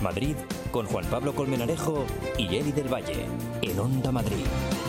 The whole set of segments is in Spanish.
Madrid con Juan Pablo Colmenarejo y Eli del Valle en Onda Madrid.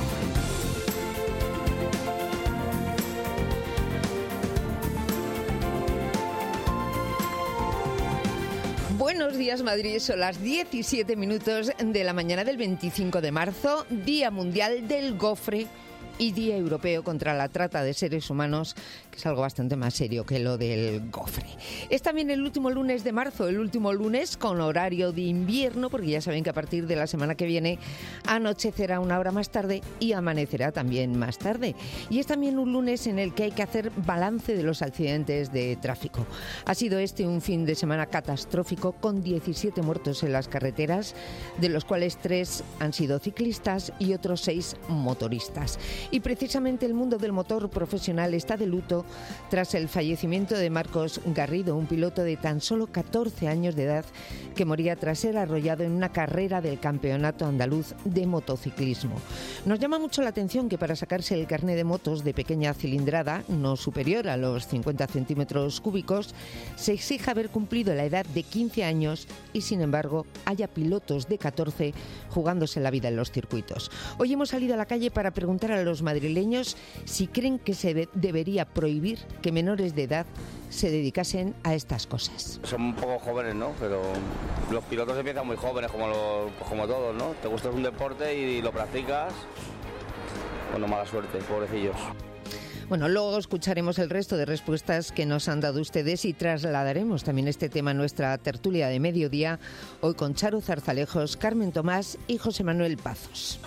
Buenos días, Madrid. Son las 17 minutos de la mañana del 25 de marzo, Día Mundial del Gofre y Día Europeo contra la Trata de Seres Humanos, que es algo bastante más serio que lo del gofre. Es también el último lunes de marzo, el último lunes con horario de invierno, porque ya saben que a partir de la semana que viene anochecerá una hora más tarde y amanecerá también más tarde. Y es también un lunes en el que hay que hacer balance de los accidentes de tráfico. Ha sido este un fin de semana catastrófico con 17 muertos en las carreteras, de los cuales 3 han sido ciclistas y otros 6 motoristas. Y precisamente el mundo del motor profesional está de luto tras el fallecimiento de Marcos Garrido, un piloto de tan solo 14 años de edad que moría tras ser arrollado en una carrera del Campeonato Andaluz de Motociclismo. Nos llama mucho la atención que para sacarse el carné de motos de pequeña cilindrada, no superior a los 50 centímetros cúbicos, se exija haber cumplido la edad de 15 años y, sin embargo, haya pilotos de 14 jugándose la vida en los circuitos. Hoy hemos salido a la calle para preguntar a los madrileños si creen que se debería prohibir que menores de edad se dedicasen a estas cosas. Son un poco jóvenes, ¿no? Pero los pilotos empiezan muy jóvenes, como todos, ¿no? Te gusta un deporte y lo practicas, bueno, mala suerte, pobrecillos. Bueno, luego escucharemos el resto de respuestas que nos han dado ustedes y trasladaremos también este tema a nuestra tertulia de mediodía, hoy con Charo Zarzalejos, Carmen Tomás y José Manuel Pazos.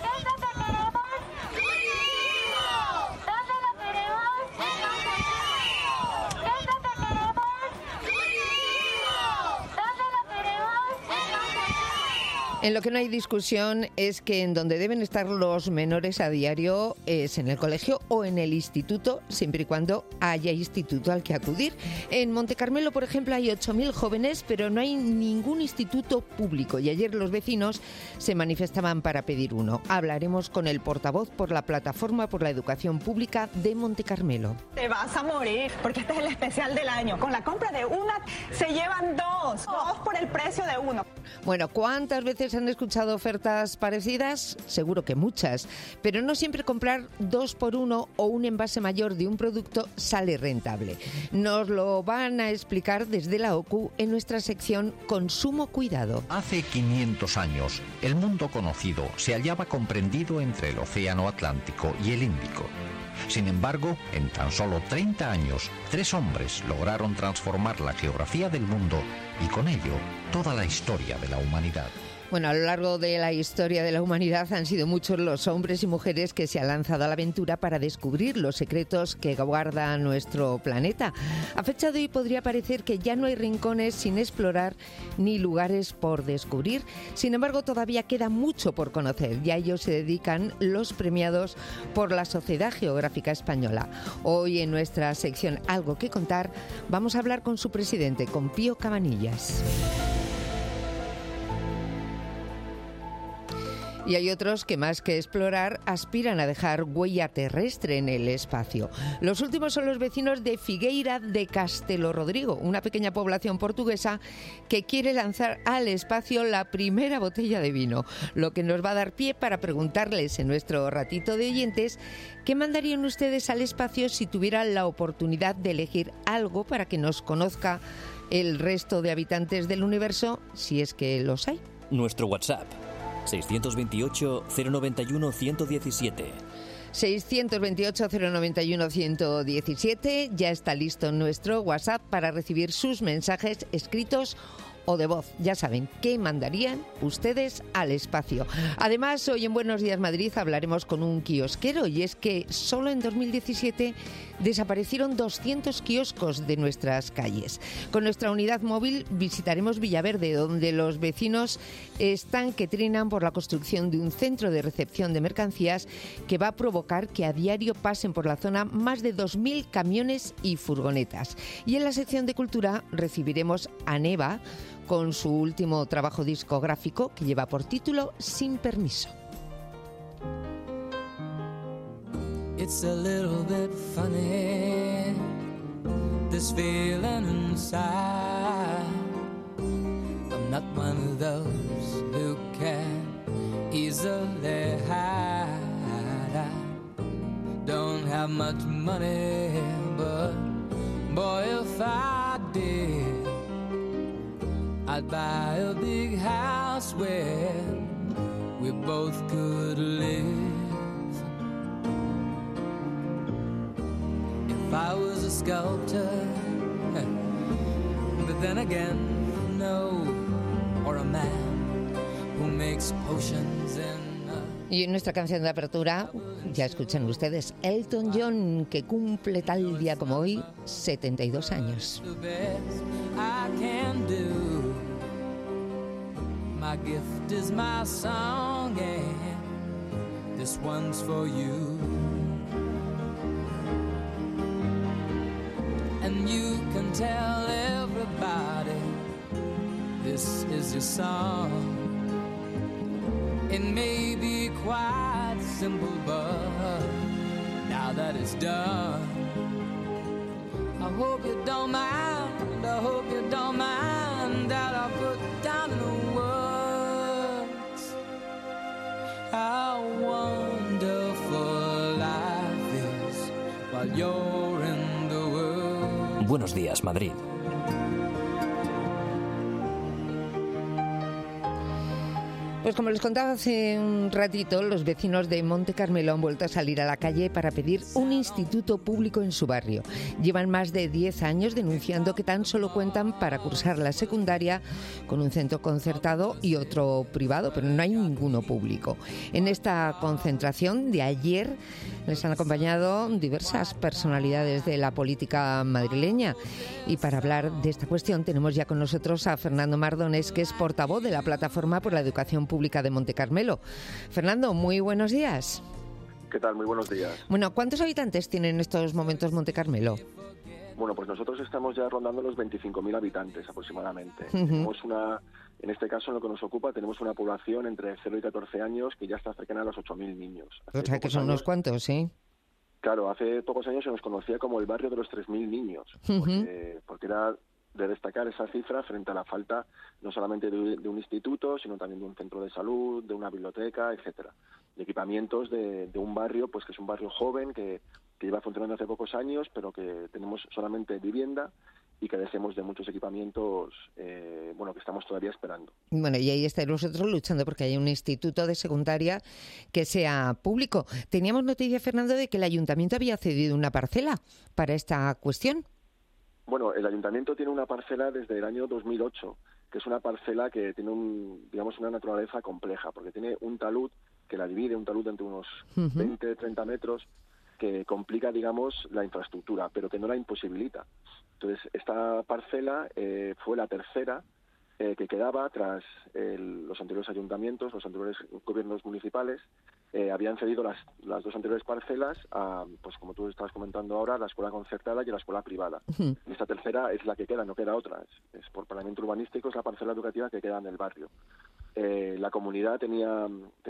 En lo que no hay discusión es que en donde deben estar los menores a diario es en el colegio o en el instituto, siempre y cuando haya instituto al que acudir. En Montecarmelo, por ejemplo, hay 8.000 jóvenes, pero no hay ningún instituto público. Y ayer los vecinos se manifestaban para pedir uno. Hablaremos con el portavoz por la Plataforma por la Educación Pública de Montecarmelo. Te vas a morir, porque este es el especial del año. Con la compra de una se llevan dos por el precio de uno. Bueno, ¿cuántas veces han escuchado ofertas parecidas? Seguro que muchas, pero no siempre comprar 2 por 1 o un envase mayor de un producto sale rentable. Nos lo van a explicar desde la OCU en nuestra sección Consumo Cuidado. Hace 500 años, el mundo conocido se hallaba comprendido entre el Océano Atlántico y el Índico. Sin embargo, en tan solo 30 años, 3 hombres lograron transformar la geografía del mundo y con ello toda la historia de la humanidad. Bueno, a lo largo de la historia de la humanidad han sido muchos los hombres y mujeres que se han lanzado a la aventura para descubrir los secretos que guarda nuestro planeta. A fecha de hoy podría parecer que ya no hay rincones sin explorar ni lugares por descubrir. Sin embargo, todavía queda mucho por conocer y a ello se dedican los premiados por la Sociedad Geográfica Española. Hoy en nuestra sección Algo que contar vamos a hablar con su presidente, con Pío Cabanillas. Y hay otros que más que explorar aspiran a dejar huella terrestre en el espacio. Los últimos son los vecinos de Figueira de Castelo Rodrigo, una pequeña población portuguesa que quiere lanzar al espacio la primera botella de vino, lo que nos va a dar pie para preguntarles en nuestro ratito de oyentes qué mandarían ustedes al espacio si tuvieran la oportunidad de elegir algo para que nos conozca el resto de habitantes del universo, si es que los hay. Nuestro WhatsApp 628-091-117. 628-091-117. Ya está listo nuestro WhatsApp para recibir sus mensajes escritos o de voz. Ya saben, ¿qué mandarían ustedes al espacio? Además, hoy en Buenos Días Madrid hablaremos con un kiosquero, y es que solo en 2017 desaparecieron 200 kioscos de nuestras calles. Con nuestra unidad móvil visitaremos Villaverde, donde los vecinos están que trinan por la construcción de un centro de recepción de mercancías que va a provocar que a diario pasen por la zona más de 2.000 camiones y furgonetas. Y en la sección de cultura recibiremos a Neva con su último trabajo discográfico que lleva por título Sin Permiso. It's a little bit funny, this feeling inside. I'm not one of those who can easily hide. I don't have much money, but boy, if I did, I'd buy a big house where we both could live. If I was a sculptor, but then again, no, or a man who makes potions in. Y en nuestra canción de apertura, ya escuchan ustedes, Elton John, que cumple tal día como hoy 72 años. My gift is my song and this one's for you. And you can tell everybody this is your song. It may be quite simple, but now that it's done, I hope you don't mind, I hope you don't mind that I put down in the words how wonderful life is while you're in the world. Buenos días, Madrid. Pues como les contaba hace un ratito, los vecinos de Monte Carmelo han vuelto a salir a la calle para pedir un instituto público en su barrio. Llevan más de 10 años denunciando que tan solo cuentan para cursar la secundaria con un centro concertado y otro privado, pero no hay ninguno público. En esta concentración de ayer les han acompañado diversas personalidades de la política madrileña. Y para hablar de esta cuestión tenemos ya con nosotros a Fernando Mardones, que es portavoz de la Plataforma por la Educación Pública de Monte Carmelo. Fernando, muy buenos días. ¿Qué tal? Muy buenos días. Bueno, ¿cuántos habitantes tiene en estos momentos Monte Carmelo? Bueno, pues nosotros estamos ya rondando los 25.000 habitantes aproximadamente. Uh-huh. Tenemos en este caso, en lo que nos ocupa, tenemos una población entre 0 y 14 años que ya está cercana a los 8.000 niños. O sea, que son unos cuantos, ¿sí? Claro, hace pocos años se nos conocía como el barrio de los 3.000 niños, porque era de destacar esa cifra frente a la falta no solamente de un instituto, sino también de un centro de salud, de una biblioteca, etcétera, de equipamientos de un barrio, pues que es un barrio joven que lleva funcionando hace pocos años, pero que tenemos solamente vivienda y carecemos de muchos equipamientos, que estamos todavía esperando. Bueno, y ahí estáis vosotros luchando porque haya un instituto de secundaria que sea público. Teníamos noticia, Fernando, de que el ayuntamiento había cedido una parcela para esta cuestión. Bueno, el ayuntamiento tiene una parcela desde el año 2008, que es una parcela que tiene una naturaleza compleja, porque tiene un talud que la divide, un talud entre unos 20, 30 metros, que complica, la infraestructura, pero que no la imposibilita. Entonces, esta parcela fue la tercera que quedaba tras los anteriores ayuntamientos, los anteriores gobiernos municipales. Habían cedido las dos anteriores parcelas a, pues como tú estabas comentando ahora, la escuela concertada y la escuela privada. Y esta tercera es la que queda, no queda otra. Es por planeamiento urbanístico, es la parcela educativa que queda en el barrio. La comunidad tenía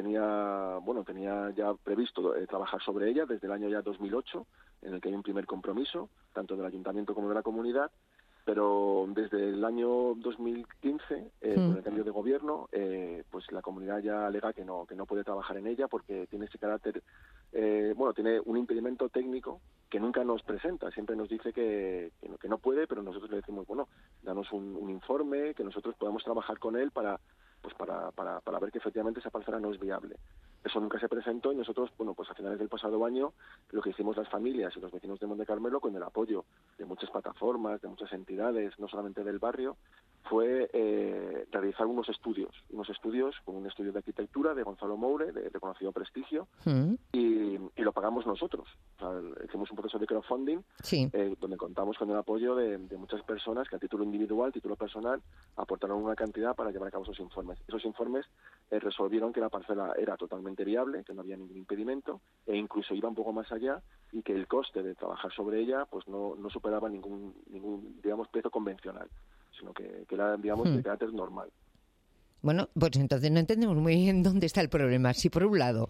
ya previsto trabajar sobre ella desde el año ya 2008, en el que hay un primer compromiso, tanto del ayuntamiento como de la comunidad, pero desde el año 2015, con el cambio de gobierno, pues la comunidad ya alega que no puede trabajar en ella porque tiene ese carácter, tiene un impedimento técnico que nunca nos presenta, siempre nos dice que no puede, pero nosotros le decimos, danos un informe, que nosotros podamos trabajar con él para ver que efectivamente esa parcela no es viable. Eso nunca se presentó y nosotros, a finales del pasado año, lo que hicimos las familias y los vecinos de Monte Carmelo, con el apoyo de muchas plataformas, de muchas entidades, no solamente del barrio, fue realizar unos estudios con un estudio de arquitectura de Gonzalo Moure, de reconocido prestigio, y lo pagamos nosotros. O sea, hicimos un proceso de crowdfunding, donde contamos con el apoyo de muchas personas que a título individual, título personal, aportaron una cantidad para llevar a cabo esos informes. Esos informes resolvieron que la parcela era totalmente viable, que no había ningún impedimento, e incluso iba un poco más allá, y que el coste de trabajar sobre ella pues no superaba ningún precio convencional, sino que era, de carácter normal. Bueno, pues entonces no entendemos muy bien dónde está el problema. Si por un lado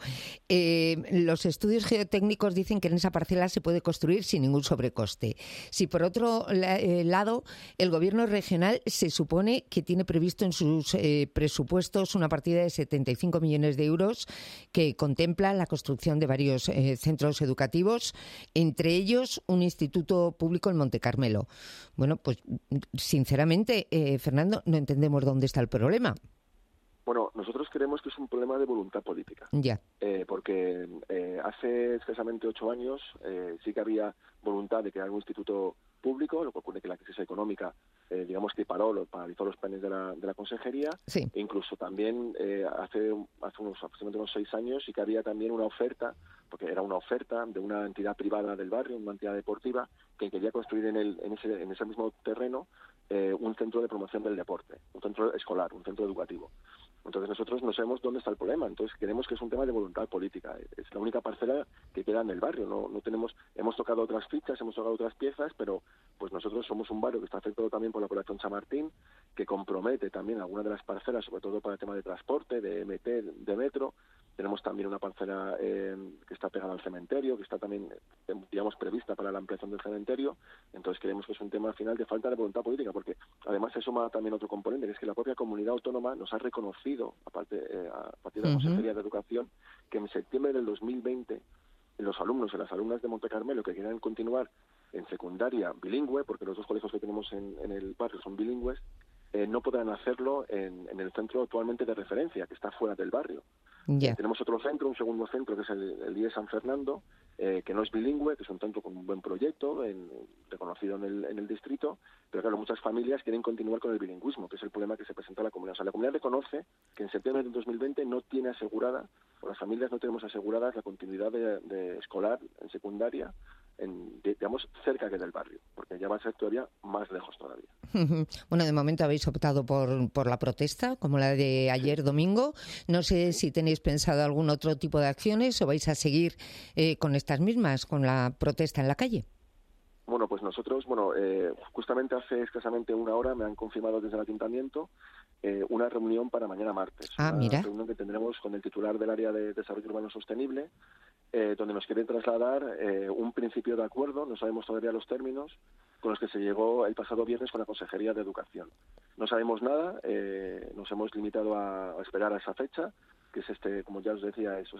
los estudios geotécnicos dicen que en esa parcela se puede construir sin ningún sobrecoste. Si por otro lado el gobierno regional se supone que tiene previsto en sus presupuestos una partida de 75 millones de euros que contempla la construcción de varios centros educativos, entre ellos un instituto público en Monte Carmelo. Bueno, pues sinceramente, Fernando, no entendemos dónde está el problema. Bueno, nosotros creemos que es un problema de voluntad política. Ya. Porque hace escasamente 8 años sí que había voluntad de crear un instituto público, lo que ocurre que la crisis económica, digamos que paralizó los planes de la consejería. Sí. E incluso también hace aproximadamente unos 6 años sí que había también una oferta, porque era una oferta de una entidad privada del barrio, una entidad deportiva, que quería construir en ese mismo terreno un centro de promoción del deporte, un centro escolar, un centro educativo. Entonces nosotros no sabemos dónde está el problema. Entonces creemos que es un tema de voluntad política. Es la única parcela que queda en el barrio. No tenemos, hemos tocado otras fichas, hemos tocado otras piezas, pero pues nosotros somos un barrio que está afectado también por la población Chamartín, que compromete también algunas de las parcelas, sobre todo para el tema de transporte, de MT, de metro. Tenemos también una parcela que está pegada al cementerio, que está también, digamos, prevista para la ampliación del cementerio. Entonces creemos que es un tema al final de falta de voluntad política, porque además se suma también otro componente, que es que la propia comunidad autónoma nos ha reconocido, a partir de la Consejería de Educación, que en septiembre del 2020 los alumnos y las alumnas de Monte Carmelo que quieran continuar en secundaria bilingüe, porque los dos colegios que tenemos en el barrio son bilingües, no podrán hacerlo en el centro actualmente de referencia, que está fuera del barrio. Yeah. Tenemos otro centro, un segundo centro, que es el IE San Fernando, que no es bilingüe, que es un centro con un buen proyecto, reconocido en el distrito, pero claro, muchas familias quieren continuar con el bilingüismo, que es el problema que se presenta a la comunidad. O sea, la comunidad reconoce que en septiembre del 2020 no tiene asegurada, o las familias no tenemos aseguradas la continuidad de escolar en secundaria, digamos, cerca que del barrio, porque ya va a ser todavía más lejos todavía. Bueno, de momento habéis optado por la protesta, como la de ayer domingo. No sé si tenéis pensado algún otro tipo de acciones o vais a seguir con estas mismas, con la protesta en la calle. Bueno, pues nosotros, justamente hace escasamente una hora me han confirmado desde el ayuntamiento una reunión para mañana martes. Una reunión que tendremos con el titular del área de desarrollo urbano sostenible, donde nos quieren trasladar un principio de acuerdo, no sabemos todavía los términos, con los que se llegó el pasado viernes con la Consejería de Educación. No sabemos nada, nos hemos limitado a esperar a esa fecha, que es como ya os decía, es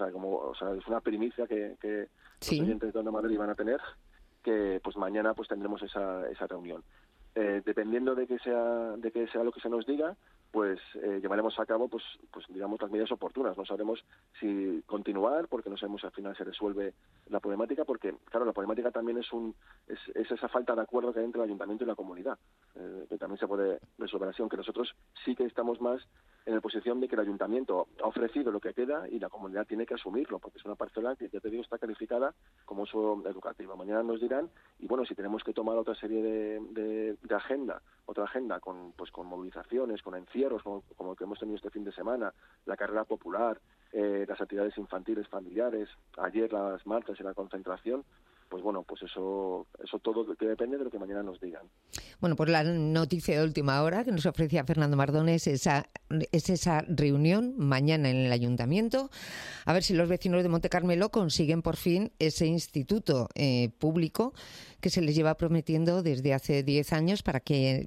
una primicia que sí, los oyentes de Onda Madrid van a tener, que pues mañana pues tendremos esa reunión. Dependiendo de que sea lo que se nos diga, pues llevaremos a cabo pues digamos las medidas oportunas. No sabremos si continuar, porque no sabemos si al final se resuelve la problemática, porque claro, la problemática también es esa falta de acuerdo que hay entre el ayuntamiento y la comunidad, que también se puede resolver así, aunque nosotros sí que estamos más en la posición de que el ayuntamiento ha ofrecido lo que queda y la comunidad tiene que asumirlo, porque es una parcela que, ya te digo, está calificada como uso educativo. Mañana nos dirán, y bueno, si tenemos que tomar otra serie de otra agenda con movilizaciones, con encierros, como el que hemos tenido este fin de semana, la carrera popular, las actividades infantiles familiares, ayer las marchas y la concentración, pues bueno, pues eso todo que depende de lo que mañana nos digan. Bueno, pues la noticia de última hora que nos ofrecía Fernando Mardones es esa reunión mañana en el ayuntamiento, a ver si los vecinos de Monte Carmelo consiguen por fin ese instituto público que se les lleva prometiendo desde hace 10 años para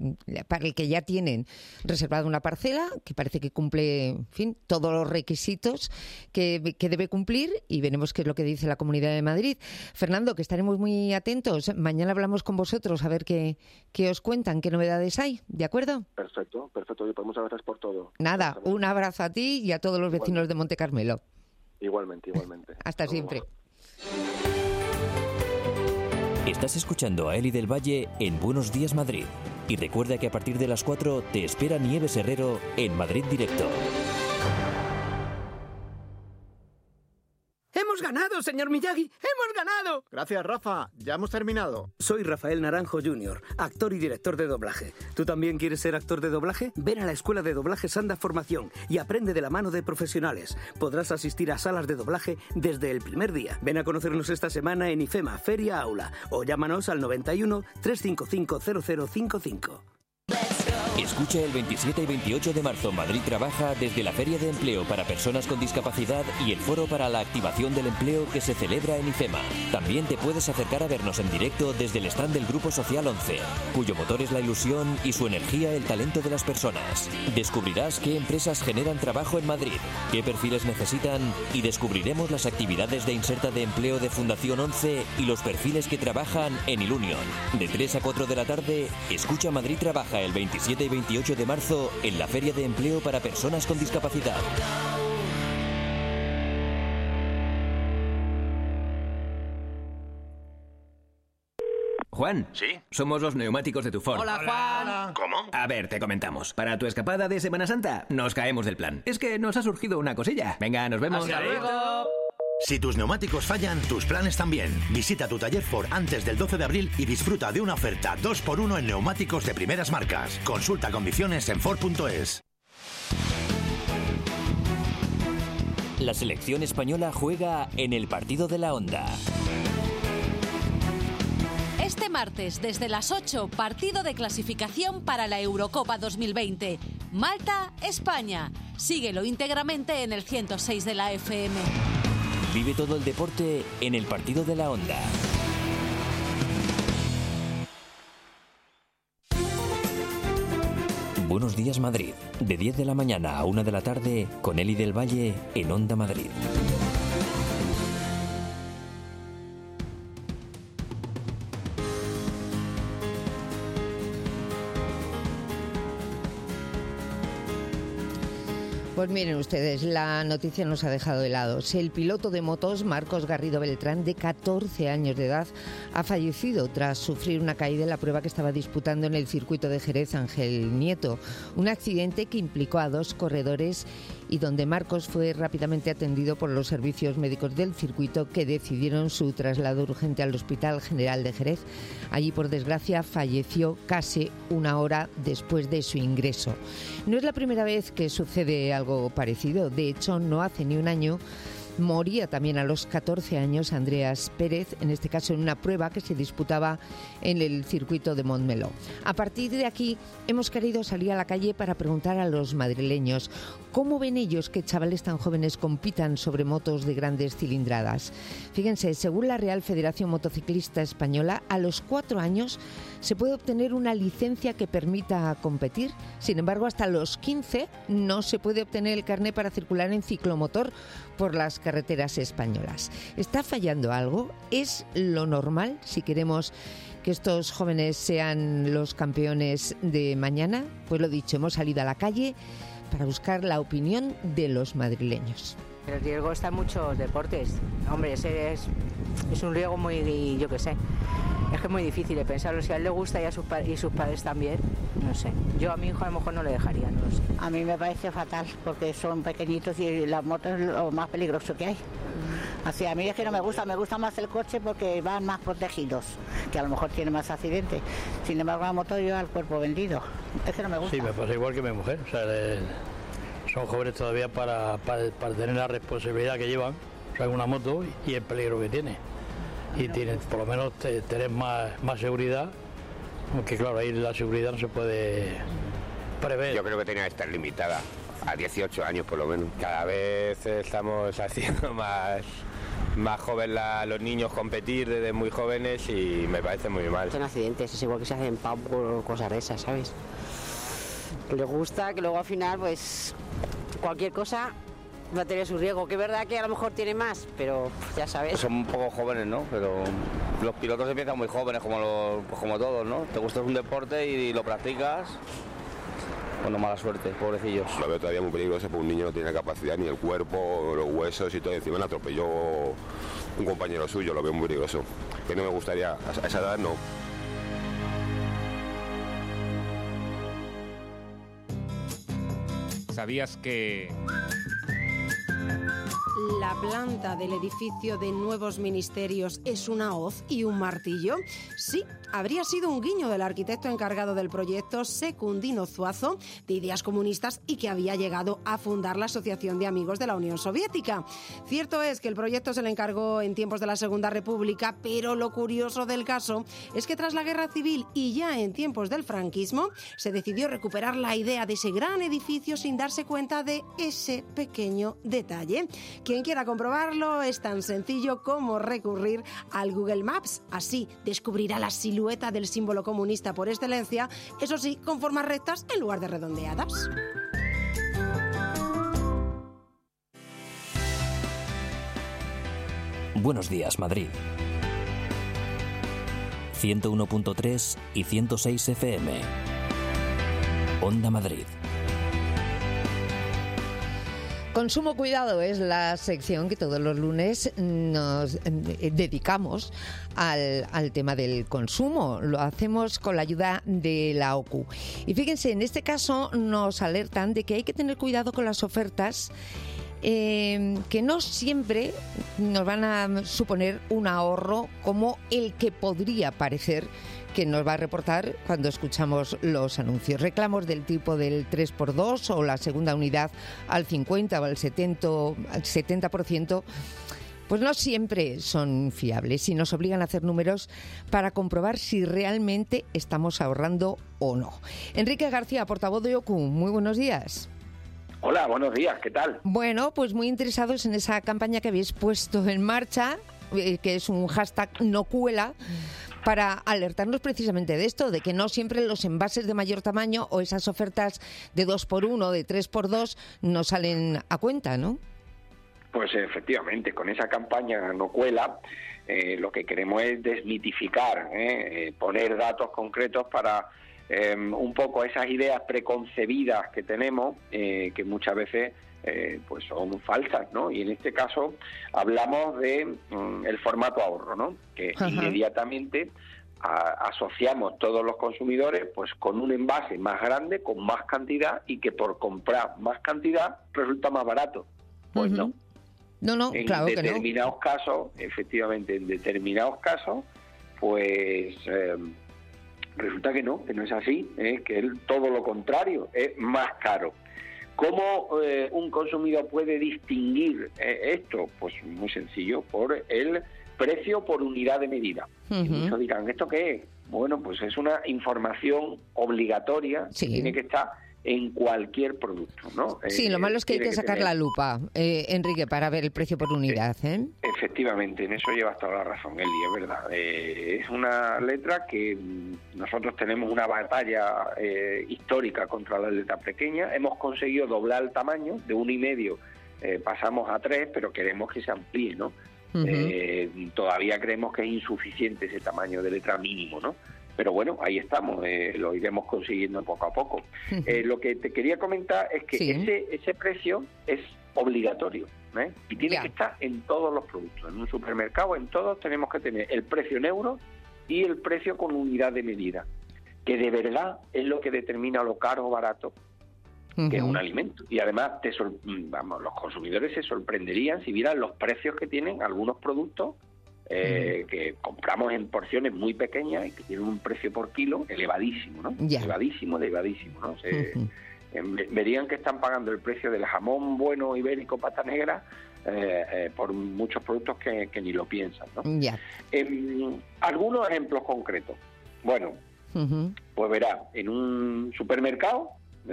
el que ya tienen reservada una parcela que parece que cumple, en fin, todos los requisitos que debe cumplir, y veremos qué es lo que dice la Comunidad de Madrid. Fernando, que estaremos muy atentos. Mañana hablamos con vosotros a ver qué os cuentan, qué novedades hay, ¿de acuerdo? Perfecto. Pues muchas gracias por todo. Nada, un abrazo a ti y a todos los vecinos de Monte Carmelo. Igualmente. Hasta siempre. Estás escuchando a Eli del Valle en Buenos Días Madrid. Y recuerda que a partir de las 4 te espera Nieves Herrero en Madrid Directo. ¡Hemos ganado, señor Miyagi! ¡Hemos ganado! Gracias, Rafa. Ya hemos terminado. Soy Rafael Naranjo Jr., actor y director de doblaje. ¿Tú también quieres ser actor de doblaje? Ven a la Escuela de Doblaje Sanda Formación y aprende de la mano de profesionales. Podrás asistir a salas de doblaje desde el primer día. Ven a conocernos esta semana en IFEMA, Feria Aula, o llámanos al 91 355 0055. Let's go. Escucha el 27 y 28 de marzo Madrid Trabaja desde la Feria de Empleo para Personas con Discapacidad y el Foro para la Activación del Empleo que se celebra en IFEMA. También te puedes acercar a vernos en directo desde el stand del Grupo Social 11, cuyo motor es la ilusión y su energía el talento de las personas. Descubrirás qué empresas generan trabajo en Madrid, qué perfiles necesitan y descubriremos las actividades de inserta de empleo de Fundación 11 y los perfiles que trabajan en Ilunion. De 3 a 4 de la tarde, escucha Madrid Trabaja el 27 y 28 de marzo en la Feria de Empleo para Personas con Discapacidad. Juan. ¿Sí? Somos los neumáticos de tu Ford. Hola, Juan. ¿Cómo? A ver, te comentamos. Para tu escapada de Semana Santa, nos caemos del plan. Es que nos ha surgido una cosilla. Venga, nos vemos. Hasta luego. Si tus neumáticos fallan, tus planes también. Visita tu taller Ford antes del 12 de abril y disfruta de una oferta 2x1 en neumáticos de primeras marcas. Consulta condiciones en Ford.es. La selección española juega en el partido de la Onda. Este martes, desde las 8, partido de clasificación para la Eurocopa 2020. Malta-España. Síguelo íntegramente en el 106 de la FM. Vive todo el deporte en el partido de la Onda. Buenos días Madrid, de 10 de la mañana a 1 de la tarde, con Eli del Valle en Onda Madrid. Pues miren ustedes, la noticia nos ha dejado helados. El piloto de motos, Marcos Garrido Beltrán, de 14 años de edad, ha fallecido tras sufrir una caída en la prueba que estaba disputando en el circuito de Jerez Ángel Nieto. Un accidente que implicó a 2 corredores y donde Marcos fue rápidamente atendido por los servicios médicos del circuito, que decidieron su traslado urgente al Hospital General de Jerez. Allí, por desgracia, falleció casi una hora después de su ingreso. No es la primera vez que sucede algo parecido. De hecho, no hace ni un año moría también a los 14 años Andreas Pérez, en este caso en una prueba que se disputaba en el circuito de Montmeló. A partir de aquí hemos querido salir a la calle para preguntar a los madrileños cómo ven ellos que chavales tan jóvenes compitan sobre motos de grandes cilindradas. Fíjense, según la Real Federación Motociclista Española, a los 4 años se puede obtener una licencia que permita competir. Sin embargo, hasta los 15 no se puede obtener el carné para circular en ciclomotor por las carreteras españolas. ¿Está fallando algo? ¿Es lo normal si queremos que estos jóvenes sean los campeones de mañana? Pues lo dicho, hemos salido a la calle para buscar la opinión de los madrileños. El riesgo está en muchos deportes. Hombre, ese es un riesgo muy, yo qué sé, es que es muy difícil de pensarlo. Si a él le gusta y sus padres también, no sé. Yo a mi hijo a lo mejor no le dejaría, no lo sé. A mí me parece fatal porque son pequeñitos y la moto es lo más peligroso que hay. Así, a mí es que no me gusta más el coche porque van más protegidos, que a lo mejor tiene más accidentes. Sin embargo, la moto lleva el cuerpo vendido. Es que no me gusta. Sí, me pasa igual que mi mujer. O sea, son jóvenes todavía para tener la responsabilidad que llevan, o sea, una moto y el peligro que tiene. Y tienen, por lo menos tener más seguridad, aunque claro, ahí la seguridad no se puede prever. Yo creo que tenía que estar limitada a 18 años por lo menos. Cada vez estamos haciendo más joven los niños competir desde muy jóvenes y me parece muy mal. Son accidentes, es igual que se hacen pau por cosas de esas, ¿sabes? Que les gusta, que luego al final pues cualquier cosa va a tener su riesgo, que es verdad que a lo mejor tiene más, pero ya sabes. Son un poco jóvenes, ¿no? Pero los pilotos empiezan muy jóvenes, como todos, ¿no? Te gusta un deporte y lo practicas. Bueno, mala suerte, pobrecillos. Lo veo todavía muy peligroso porque un niño no tiene capacidad, ni el cuerpo, los huesos y todo. Encima le atropelló un compañero suyo, lo veo muy peligroso. Que no me gustaría, a esa edad no. ¿Sabías que ¿La planta del edificio de Nuevos Ministerios es una hoz y un martillo? Sí, habría sido un guiño del arquitecto encargado del proyecto, Secundino Zuazo, de ideas comunistas y que había llegado a fundar la Asociación de Amigos de la Unión Soviética. Cierto es que el proyecto se le encargó en tiempos de la Segunda República, pero lo curioso del caso es que tras la Guerra Civil y ya en tiempos del franquismo, se decidió recuperar la idea de ese gran edificio sin darse cuenta de ese pequeño detalle. Quien quiera comprobarlo es tan sencillo como recurrir al Google Maps. Así descubrirá la silueta del símbolo comunista por excelencia, eso sí, con formas rectas en lugar de redondeadas. Buenos días, Madrid. 101.3 y 106 FM. Onda Madrid. Consumo Cuidado es la sección que todos los lunes nos dedicamos al tema del consumo. Lo hacemos con la ayuda de la OCU. Y fíjense, en este caso nos alertan de que hay que tener cuidado con las ofertas que no siempre nos van a suponer un ahorro como el que podría parecer que nos va a reportar cuando escuchamos los anuncios. Reclamos del tipo del 3x2 o la segunda unidad al 50 o al 70%, pues no siempre son fiables y nos obligan a hacer números para comprobar si realmente estamos ahorrando o no. Enrique García, portavoz de OCU, muy buenos días. Hola, buenos días, ¿qué tal? Bueno, pues muy interesados en esa campaña que habéis puesto en marcha, que es un hashtag no cuela, para alertarnos precisamente de esto, de que no siempre los envases de mayor tamaño o esas ofertas de 2x1, de 3x2 nos salen a cuenta, ¿no? Pues efectivamente, con esa campaña no cuela, lo que queremos es desmitificar, poner datos concretos para un poco esas ideas preconcebidas que tenemos, que muchas veces pues son falsas, ¿no? Y en este caso hablamos de el formato ahorro, ¿no? Que inmediatamente asociamos todos los consumidores pues con un envase más grande, con más cantidad, y que por comprar más cantidad resulta más barato. Pues no. No, claro que no. En determinados casos, efectivamente, pues resulta que no es así, que es todo lo contrario, es más caro. ¿Cómo un consumidor puede distinguir esto? Pues muy sencillo, por el precio por unidad de medida. Y muchos dirán, ¿esto qué es? Bueno, pues es una información obligatoria que tiene que estar en cualquier producto, ¿no? Sí, lo malo es que hay que sacar la lupa, Enrique, para ver el precio por unidad, ¿eh? Efectivamente, en eso llevas toda la razón, Eli, es verdad. Es una letra que nosotros tenemos una batalla histórica contra la letra pequeña. Hemos conseguido doblar el tamaño, de 1,5 pasamos a 3, pero queremos que se amplíe, ¿no? Todavía creemos que es insuficiente ese tamaño de letra mínimo, ¿no? Pero bueno, ahí estamos, lo iremos consiguiendo poco a poco. Lo que te quería comentar es que ese precio es obligatorio, y tiene que estar en todos los productos. En un supermercado, en todos, tenemos que tener el precio en euros y el precio con unidad de medida, que de verdad es lo que determina lo caro o barato que es un alimento. Y además, los consumidores se sorprenderían si vieran los precios que tienen algunos productos que compramos en porciones muy pequeñas y que tienen un precio por kilo elevadísimo, ¿no? Elevadísimo, ¿no? Verían que están pagando el precio del jamón bueno ibérico pata negra por muchos productos que ni lo piensan, ¿no? Algunos ejemplos concretos. Bueno, pues verá, en un supermercado,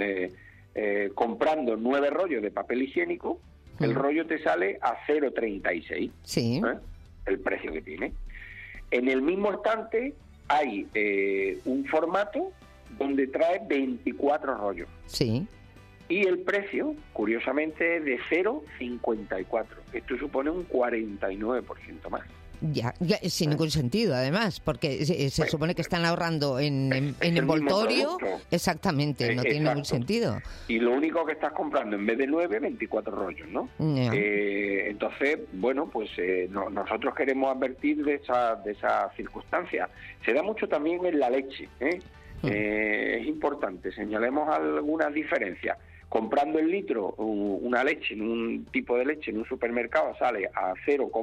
comprando 9 rollos de papel higiénico, el rollo te sale a 0,36. Sí. El precio que tiene. En el mismo estante hay un formato donde trae 24 rollos. Sí. Y el precio, curiosamente, es de 0,54. Esto supone un 49% más. Ya, sin ningún sentido, además, porque se supone que están ahorrando en envoltorio. Exactamente, no tiene ningún sentido. Y lo único que estás comprando, en vez de 9, 24 rollos, ¿no? Entonces, bueno, pues nosotros queremos advertir de esa circunstancia. Se da mucho también en la leche, Es importante, señalemos algunas diferencias. comprando el litro, una leche, en un tipo de leche en un supermercado sale a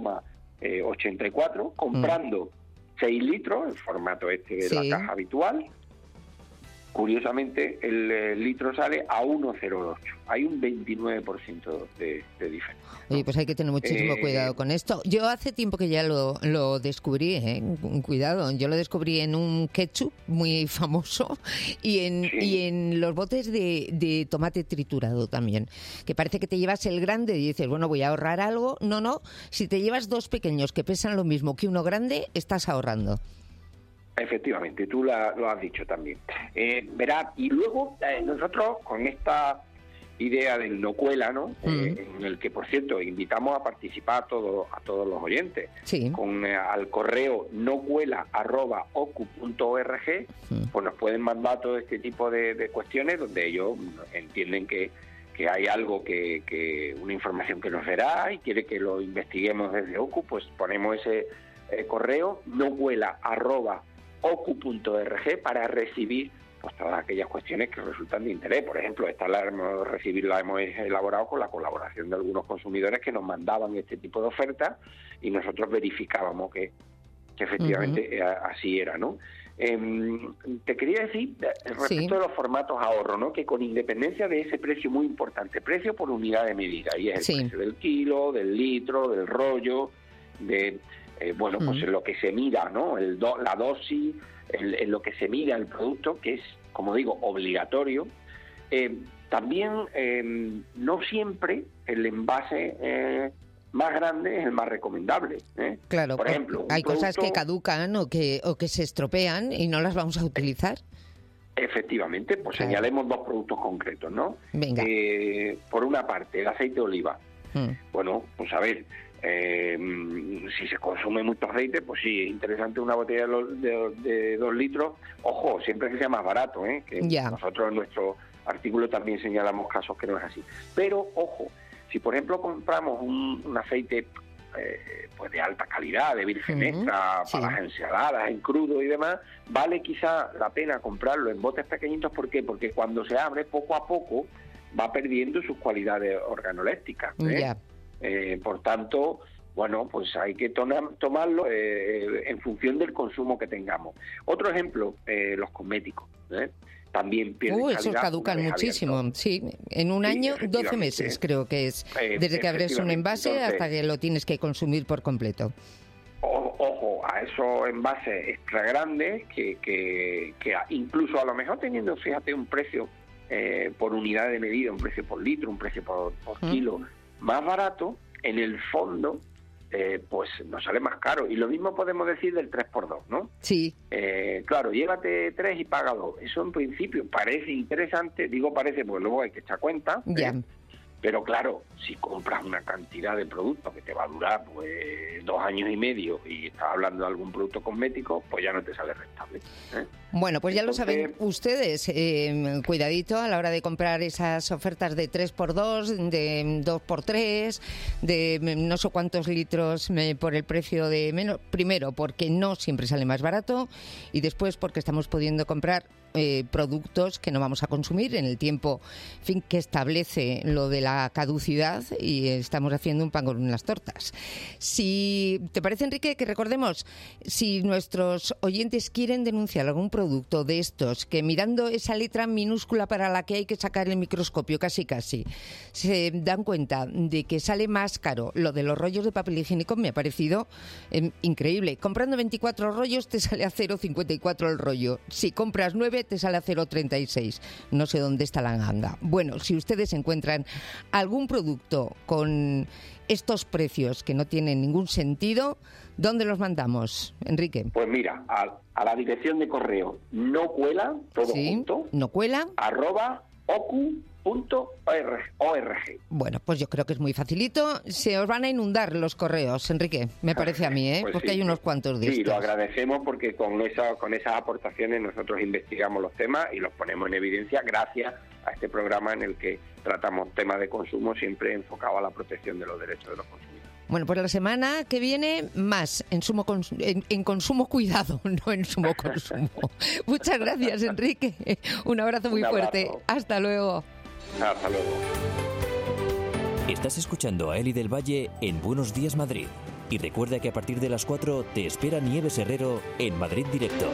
0,84, comprando 6 litros, el formato de la caja habitual, curiosamente el litro sale a 1,08. Hay un 29% de diferencia. Oye, pues hay que tener muchísimo cuidado con esto. Yo hace tiempo que ya lo descubrí, cuidado. Yo lo descubrí en un ketchup muy famoso y en los botes de tomate triturado también. Que parece que te llevas el grande y dices, bueno, voy a ahorrar algo. No. Si te llevas 2 pequeños que pesan lo mismo que uno grande, estás ahorrando. Efectivamente, tú lo has dicho también. Verá, y luego nosotros con esta idea del no cuela, ¿no? En el que, por cierto, invitamos a participar a todos los oyentes. Al correo nocuela@ocu.org, pues nos pueden mandar todo este tipo de cuestiones donde ellos entienden que hay algo una información que nos verá y quiere que lo investiguemos desde OCU, pues ponemos ese correo nocuela@ocu.org para recibir pues todas aquellas cuestiones que resultan de interés. Por ejemplo, esta la hemos elaborado con la colaboración de algunos consumidores que nos mandaban este tipo de ofertas y nosotros verificábamos que efectivamente así era, ¿no? Te quería decir, respecto de los formatos ahorro, ¿no? Que con independencia de ese precio muy importante, precio por unidad de medida, y es el precio del kilo, del litro, del rollo, pues en lo que se mira, ¿no? La dosis, en lo que se mira el producto, que es, como digo, obligatorio. También no siempre el envase más grande es el más recomendable. Claro, por ejemplo, hay cosas que caducan o que se estropean y no las vamos a utilizar. Efectivamente, pues señalemos 2 productos concretos, ¿no? Venga. Por una parte, el aceite de oliva. Bueno, pues a ver, si se consume mucho aceite, pues sí, es interesante una botella de 2 litros. Ojo, siempre que sea más barato, que nosotros en nuestro artículo también señalamos casos que no es así. Pero, ojo, si por ejemplo compramos un aceite pues de alta calidad, de virgen extra, para las ensaladas, en crudo y demás, vale quizá la pena comprarlo en botes pequeñitos. ¿Por qué? Porque cuando se abre, poco a poco va perdiendo sus cualidades organolépticas. Por tanto, bueno, pues hay que tomarlo en función del consumo que tengamos. Otro ejemplo, los cosméticos. También pierden calidad. Esos caducan muchísimo, sí. En un año, 12 meses creo que es. Desde que abres un envase hasta que lo tienes que consumir por completo. Ojo, a esos envases extra grandes que incluso a lo mejor teniendo, fíjate, un precio por unidad de medida, un precio por litro, un precio por kilo más barato, en el fondo pues nos sale más caro. Y lo mismo podemos decir del 3x2, ¿no? Sí. Claro, llévate 3 y paga 2. Eso en principio parece interesante, digo parece porque luego hay que echar cuenta. Pero claro, si compras una cantidad de productos que te va a durar pues 2 años y medio y estás hablando de algún producto cosmético, pues ya no te sale rentable. Bueno, pues ya lo saben ustedes, cuidadito a la hora de comprar esas ofertas de 3x2, de 2x3, de no sé cuántos litros por el precio de menos. Primero, porque no siempre sale más barato y después porque estamos pudiendo comprar productos que no vamos a consumir en el tiempo que establece lo de la caducidad y estamos haciendo un pan con unas tortas. Si te parece, Enrique, que recordemos, si nuestros oyentes quieren denunciar algún producto de estos que mirando esa letra minúscula para la que hay que sacar el microscopio casi se dan cuenta de que sale más caro lo de los rollos de papel higiénico, me ha parecido increíble. Comprando 24 rollos te sale a 0,54 el rollo. Si compras 9 te sale a 0,36. No sé dónde está la ganga. Bueno, si ustedes encuentran algún producto con estos precios que no tienen ningún sentido, ¿dónde los mandamos, Enrique? Pues mira, a la dirección de correo nocuela, todo junto, nocuela, @ocu.org. Bueno, pues yo creo que es muy facilito. Se os van a inundar los correos, Enrique, me parece a mí, pues porque hay unos cuantos de estos. Sí, lo agradecemos porque con esas aportaciones nosotros investigamos los temas y los ponemos en evidencia gracias a este programa en el que tratamos temas de consumo siempre enfocado a la protección de los derechos de los consumidores. Bueno, pues la semana que viene más en consumo cuidado, no en sumo consumo. Muchas gracias, Enrique. Un abrazo muy fuerte. Hasta luego. Hasta luego. Estás escuchando a Eli del Valle en Buenos Días Madrid. Y recuerda que a partir de las 4 te espera Nieves Herrero en Madrid Directo.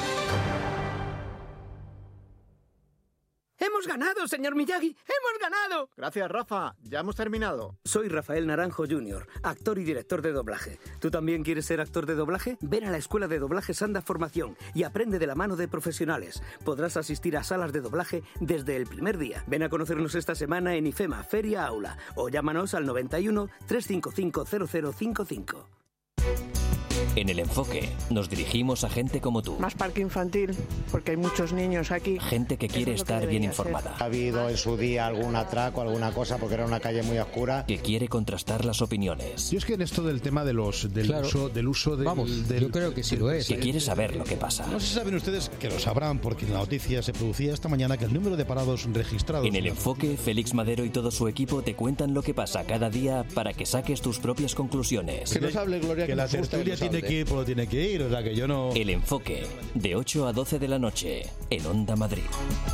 ¡Hemos ganado, señor Miyagi! ¡Hemos ganado! Gracias, Rafa. Ya hemos terminado. Soy Rafael Naranjo Jr., actor y director de doblaje. ¿Tú también quieres ser actor de doblaje? Ven a la Escuela de Doblaje Sanda Formación y aprende de la mano de profesionales. Podrás asistir a salas de doblaje desde el primer día. Ven a conocernos esta semana en IFEMA, Feria Aula, o llámanos al 91 355 0055. En El Enfoque nos dirigimos a gente como tú. Más parque infantil, porque hay muchos niños aquí. Gente que quiere estar bien informada. Ha habido en su día algún atraco, alguna cosa, porque era una calle muy oscura. Que quiere contrastar las opiniones. Yo es que en esto del tema de del uso del... Vamos, yo creo que sí lo es. Que quiere saber lo que pasa. No sé si saben ustedes, que lo sabrán, porque la noticia se producía esta mañana, que el número de parados registrados... En El Enfoque, Félix Madero y todo su equipo te cuentan lo que pasa cada día para que saques tus propias conclusiones. Que nos hable, Gloria, que la tertulia tiene que ir, pues tiene que ir, o sea que yo no... El Enfoque, de 8 a 12 de la noche, en Onda Madrid.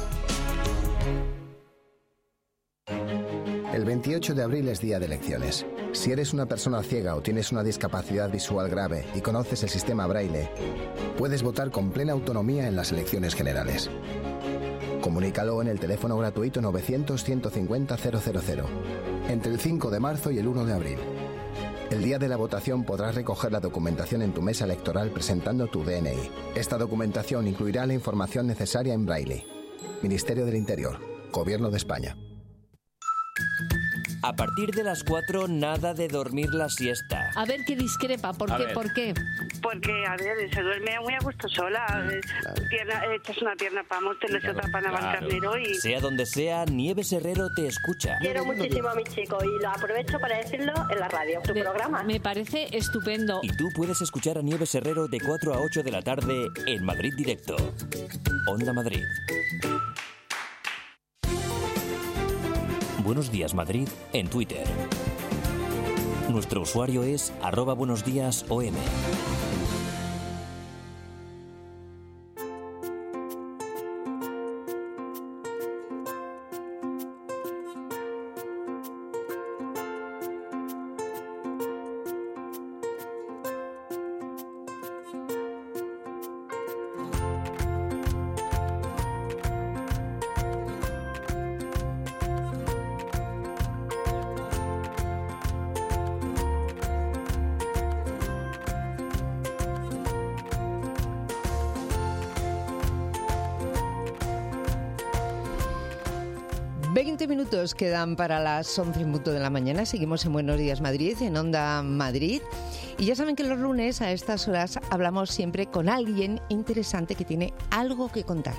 El 28 de abril es día de elecciones. Si eres una persona ciega o tienes una discapacidad visual grave y conoces el sistema Braille, puedes votar con plena autonomía en las elecciones generales. Comunícalo en el teléfono gratuito 900-150-000, entre el 5 de marzo y el 1 de abril. El día de la votación podrás recoger la documentación en tu mesa electoral presentando tu DNI. Esta documentación incluirá la información necesaria en Braille. Ministerio del Interior, Gobierno de España. A partir de las 4, nada de dormir la siesta. A ver qué discrepa, ¿por qué? ¿Por qué? Porque, a ver, se duerme muy a gusto sola. Echas una pierna para Móstoles y otra para Navalcarnero y... Sea donde sea, Nieves Herrero te escucha. Quiero muchísimo a mi chico y lo aprovecho para decirlo en la radio, tu programa. Me parece estupendo. Y tú puedes escuchar a Nieves Herrero de 4 a 8 de la tarde en Madrid Directo. Onda Madrid. Buenos Días Madrid en Twitter. Nuestro usuario es @buenosdiasom. Minutos quedan para las 11:00 de la mañana. Seguimos en Buenos Días Madrid, en Onda Madrid. Y ya saben que los lunes a estas horas hablamos siempre con alguien interesante que tiene algo que contar.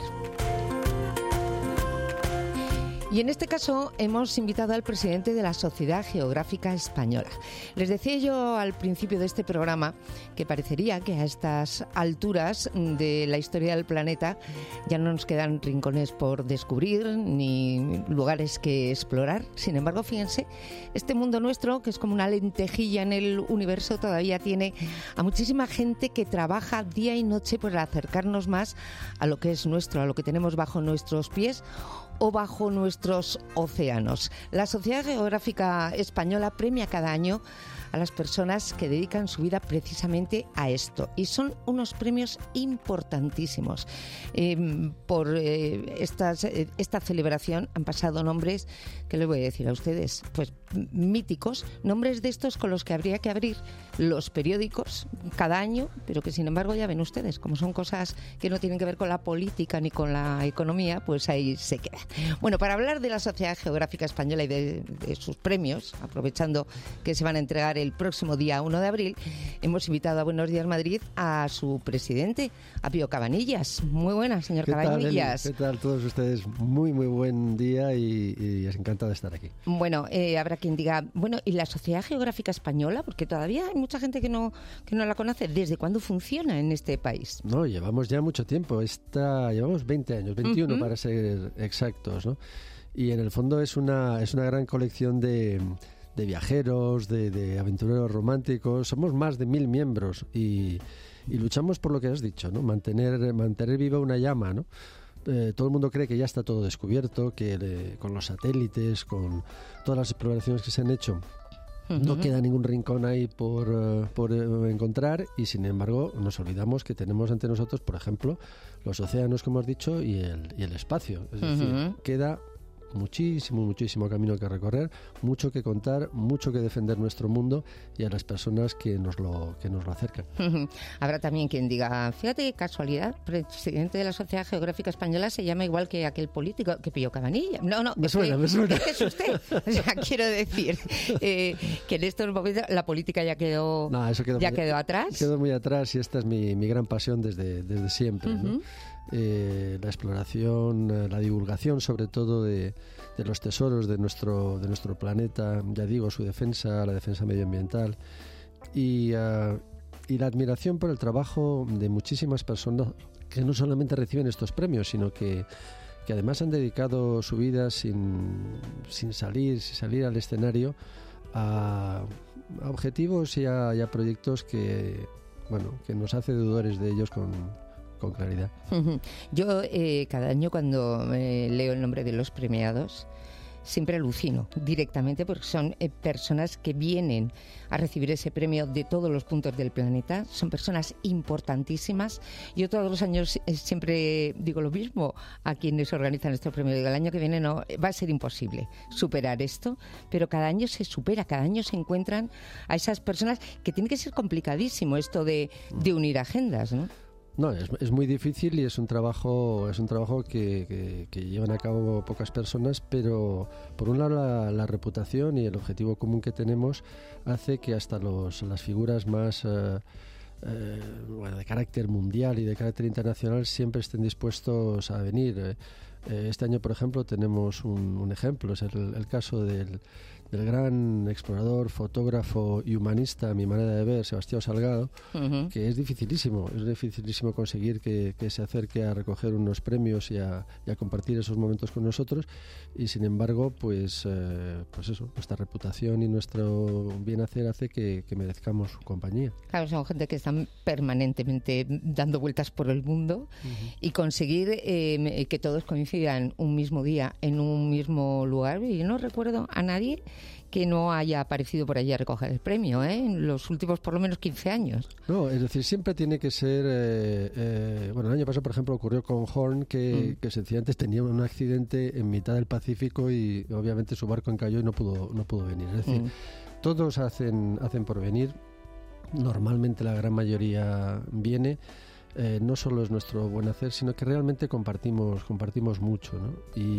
Y en este caso hemos invitado al presidente de la Sociedad Geográfica Española. Les decía yo al principio de este programa que parecería que a estas alturas de la historia del planeta ya no nos quedan rincones por descubrir ni lugares que explorar. Sin embargo, fíjense, este mundo nuestro, que es como una lentejilla en el universo, todavía tiene a muchísima gente que trabaja día y noche por acercarnos más a lo que es nuestro, a lo que tenemos bajo nuestros pies o bajo nuestros océanos. La Sociedad Geográfica Española premia cada año a las personas que dedican su vida precisamente a esto. Y son unos premios importantísimos. Por esta celebración han pasado nombres, que les voy a decir a ustedes, pues míticos, nombres de estos con los que habría que abrir los periódicos cada año, pero que sin embargo ya ven ustedes, como son cosas que no tienen que ver con la política ni con la economía, pues ahí se queda. Bueno, para hablar de la Sociedad Geográfica Española y de sus premios, aprovechando que se van a entregar el próximo día 1 de abril, hemos invitado a Buenos Días Madrid a su presidente, a Pío Cabanillas. Muy buenas, señor Cabanillas. ¿Qué tal todos ustedes? Muy buen día y es encantado de estar aquí. Bueno, habrá quien diga, bueno, ¿y la Sociedad Geográfica Española? Porque todavía hay mucha gente que no la conoce. ¿Desde cuándo funciona en este país? No, llevamos ya mucho tiempo. Llevamos 20 años, 21 para ser exactos, ¿no? Y en el fondo es una gran colección de viajeros, de aventureros románticos. Somos más de 1000 miembros y luchamos por lo que has dicho, ¿no? Mantener viva una llama, ¿no? todo el mundo cree que ya está todo descubierto, que con los satélites, con todas las exploraciones que se han hecho, no queda ningún rincón ahí por encontrar, y sin embargo nos olvidamos que tenemos ante nosotros, por ejemplo, los océanos, como has dicho, y el espacio. Es decir, queda muchísimo camino que recorrer, mucho que contar, mucho que defender nuestro mundo y a las personas que nos lo acercan. Habrá también quien diga, fíjate qué casualidad, el presidente de la Sociedad Geográfica Española se llama igual que aquel político que pilló Cabanilla. No, me suena. Es que es usted. O sea, quiero decir que en estos momentos la política ya quedó atrás. Quedó muy atrás, y esta es mi gran pasión desde siempre, ¿no? La exploración, la divulgación sobre todo de los tesoros de nuestro planeta, ya digo, su defensa, la defensa medioambiental, y la admiración por el trabajo de muchísimas personas que no solamente reciben estos premios, sino que además han dedicado su vida sin salir al escenario a objetivos y a proyectos que nos hace deudores de ellos con claridad. Yo cada año cuando leo el nombre de los premiados siempre alucino directamente, porque son personas que vienen a recibir ese premio de todos los puntos del planeta, son personas importantísimas. Yo todos los años siempre digo lo mismo a quienes organizan este premio, digo, el año que viene no va a ser imposible superar esto, pero cada año se supera, cada año se encuentran a esas personas, que tiene que ser complicadísimo esto de unir agendas, ¿no? No, es muy difícil, y es un trabajo que llevan a cabo pocas personas, pero por un lado la reputación y el objetivo común que tenemos hace que hasta las figuras más de carácter mundial y de carácter internacional siempre estén dispuestos a venir. Este año, por ejemplo, tenemos un ejemplo, es el caso del gran explorador, fotógrafo y humanista, a mi manera de ver, Sebastián Salgado, que es dificilísimo conseguir que se acerque a recoger unos premios y a compartir esos momentos con nosotros, y sin embargo, pues eso, nuestra reputación y nuestro bien hacer hace que merezcamos su compañía. Claro, son gente que están permanentemente dando vueltas por el mundo, y conseguir que todos coincidan un mismo día en un mismo lugar. Y yo no recuerdo a nadie que no haya aparecido por allí a recoger el premio, en los últimos por lo menos 15 años. No, es decir, siempre tiene que ser... el año pasado, por ejemplo, ocurrió con Horn que sencillamente tenía un accidente en mitad del Pacífico, y obviamente su barco encalló y no pudo venir. Es decir, todos hacen por venir. Normalmente la gran mayoría viene. No solo es nuestro buen hacer, sino que realmente compartimos mucho, ¿no?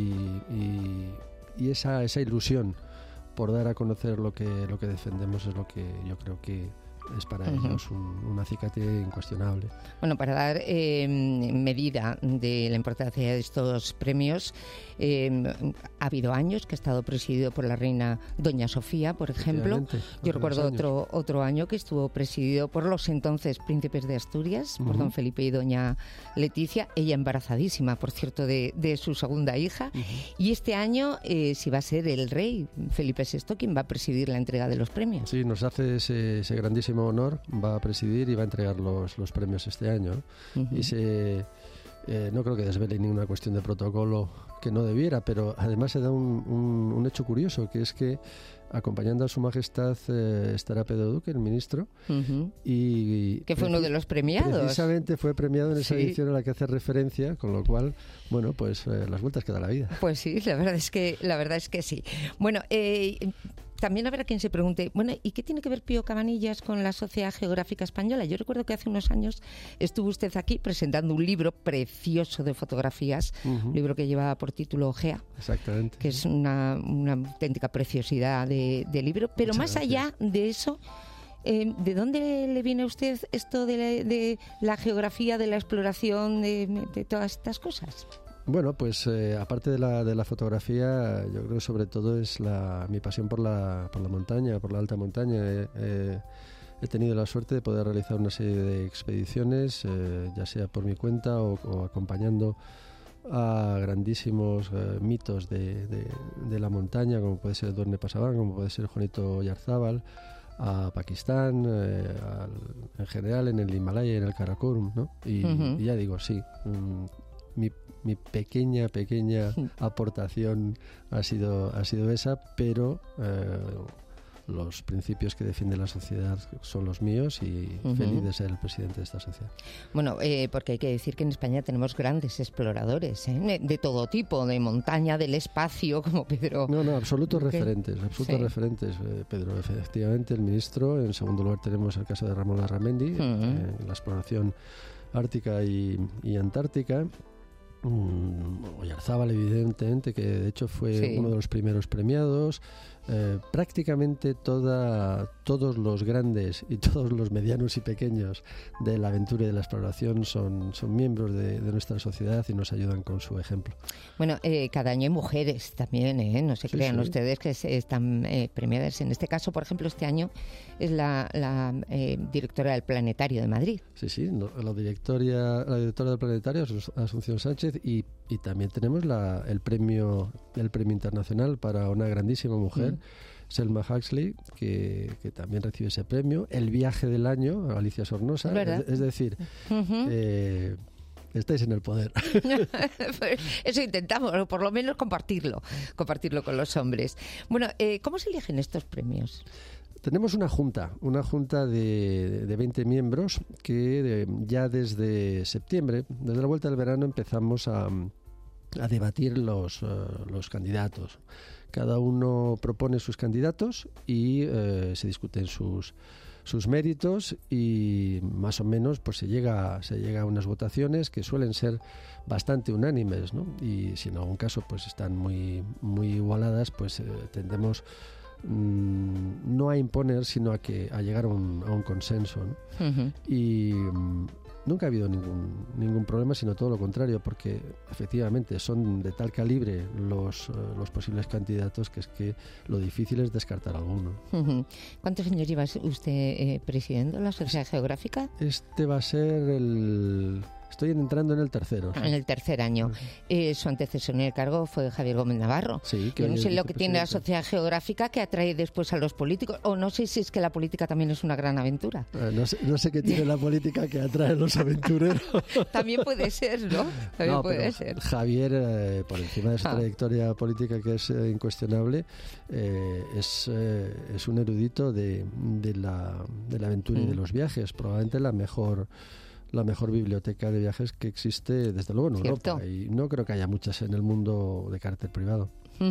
Y esa ilusión por dar a conocer lo que defendemos es lo que yo creo que es para ellos un acicate incuestionable. Bueno, para dar medida de la importancia de estos premios, ha habido años que ha estado presidido por la reina Doña Sofía, por ejemplo. Yo recuerdo otro año que estuvo presidido por los entonces príncipes de Asturias, por don Felipe y doña Leticia, ella embarazadísima, por cierto, de su segunda hija. Y este año sí va a ser el rey Felipe VI quien va a presidir la entrega de los premios. Sí, nos hace ese grandísimo honor, va a presidir y va a entregar los premios este año. Y no creo que desvele ninguna cuestión de protocolo que no debiera, pero además se da un hecho curioso, que es que acompañando a su majestad estará Pedro Duque, el ministro, y que fue uno de los premiados. Precisamente fue premiado en esa edición a la que hace referencia, con lo cual, bueno, pues las vueltas que da la vida. Pues sí, la verdad es que sí. Bueno, también habrá quien se pregunte, bueno, ¿y qué tiene que ver Pío Cabanillas con la Sociedad Geográfica Española? Yo recuerdo que hace unos años estuvo usted aquí presentando un libro precioso de fotografías, un libro que lleva por título Gea. Exactamente. Que es una auténtica preciosidad de libro. Pero más allá de eso, ¿de dónde le viene a usted esto de la geografía, de la exploración, de todas estas cosas? Bueno, pues aparte de la fotografía, yo creo que sobre todo es mi pasión por la montaña, por la alta montaña. He tenido la suerte de poder realizar una serie de expediciones, ya sea por mi cuenta o acompañando a grandísimos mitos de la montaña, como puede ser Duerne Pasaban, como puede ser Juanito Oyarzábal, a Pakistán, en general en el Himalaya y en el Karakorum, ¿no? Y ya digo, sí, mi pequeña aportación ha sido esa, pero los principios que defiende la sociedad son los míos y feliz de ser el presidente de esta sociedad. Bueno, porque hay que decir que en España tenemos grandes exploradores, de todo tipo, de montaña, del espacio, como Pedro. No, absolutos referentes, Pedro. Efectivamente, el ministro. En segundo lugar tenemos el caso de Ramón Larramendi, en la exploración ártica y antártica. Oyarzábal, evidentemente, que de hecho fue uno de los primeros premiados. Prácticamente todos los grandes y todos los medianos y pequeños de la aventura y de la exploración son miembros de nuestra sociedad y nos ayudan con su ejemplo. Bueno, cada año hay mujeres también, no se crean ustedes que están premiadas. En este caso, por ejemplo, este año es la directora del Planetario de Madrid. Sí, la directora del Planetario, Asunción Sánchez, y también tenemos el premio internacional para una grandísima mujer, Selma Huxley, que también recibe ese premio. El viaje del año, Alicia Sornosa. Es decir, estáis en el poder. Eso intentamos, o por lo menos compartirlo con los hombres. Bueno, ¿cómo se eligen estos premios? Tenemos una junta de 20 miembros que ya desde septiembre, desde la vuelta del verano, empezamos a debatir los candidatos. Cada uno propone sus candidatos y se discuten sus méritos y más o menos pues se llega a unas votaciones que suelen ser bastante unánimes, ¿no? Y si en algún caso pues están muy igualadas, pues tendemos no a imponer, sino a llegar a un consenso, ¿no? Y nunca ha habido ningún problema, sino todo lo contrario, porque efectivamente son de tal calibre los posibles candidatos que es que lo difícil es descartar alguno. ¿Cuántos años lleva usted presidiendo la Sociedad Geográfica? Este va a ser Estoy entrando en el tercero. En el tercer año. Su antecesor en el cargo fue Javier Gómez Navarro. Sí, yo no sé lo que tiene la Sociedad Geográfica que atrae después a los políticos, o no sé si es que la política también es una gran aventura. No sé qué tiene la política que atrae a los aventureros. También puede ser, ¿no? También puede ser. Javier, por encima de su trayectoria política, que es incuestionable, es un erudito de la aventura y de los viajes. Probablemente la mejor biblioteca de viajes que existe, desde luego, en Europa. Y no creo que haya muchas en el mundo de carácter privado.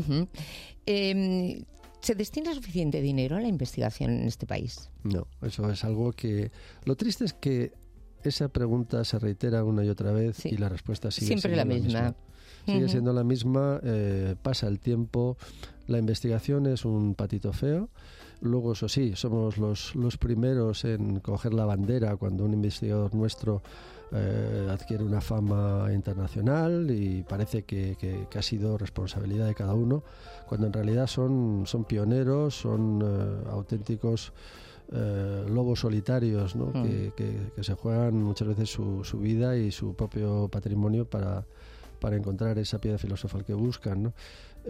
¿Se destina suficiente dinero a la investigación en este país? No, eso es algo que... Lo triste es que esa pregunta se reitera una y otra vez y la respuesta sigue siempre siendo la misma. Sigue siendo la misma, pasa el tiempo, la investigación es un patito feo. Luego, eso sí, somos los primeros en coger la bandera cuando un investigador nuestro adquiere una fama internacional y parece que ha sido responsabilidad de cada uno, cuando en realidad son pioneros, son auténticos lobos solitarios, ¿no? que se juegan muchas veces su vida y su propio patrimonio para encontrar esa piedra filosofal que buscan, ¿no?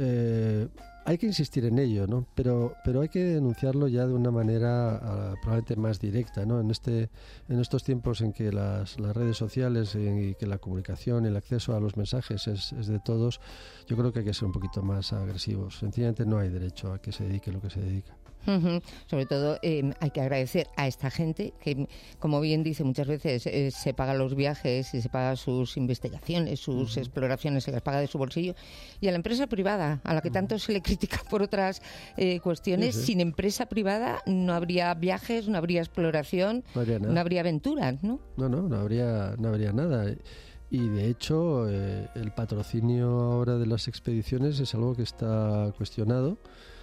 Hay que insistir en ello, ¿no? Pero hay que denunciarlo ya de una manera probablemente más directa, ¿no? En estos tiempos en que las redes sociales y que la comunicación, el acceso a los mensajes es de todos, yo creo que hay que ser un poquito más agresivos. Sencillamente no hay derecho a que se dedique lo que se dedica. Sobre todo hay que agradecer a esta gente que, como bien dice muchas veces, se paga los viajes y se paga sus investigaciones, sus exploraciones, se las paga de su bolsillo, y a la empresa privada, a la que tanto se le critica por otras cuestiones. Sin empresa privada no habría viajes, no habría exploración, no habría aventuras, ¿no? No habría nada. Y de hecho el patrocinio ahora de las expediciones es algo que está cuestionado,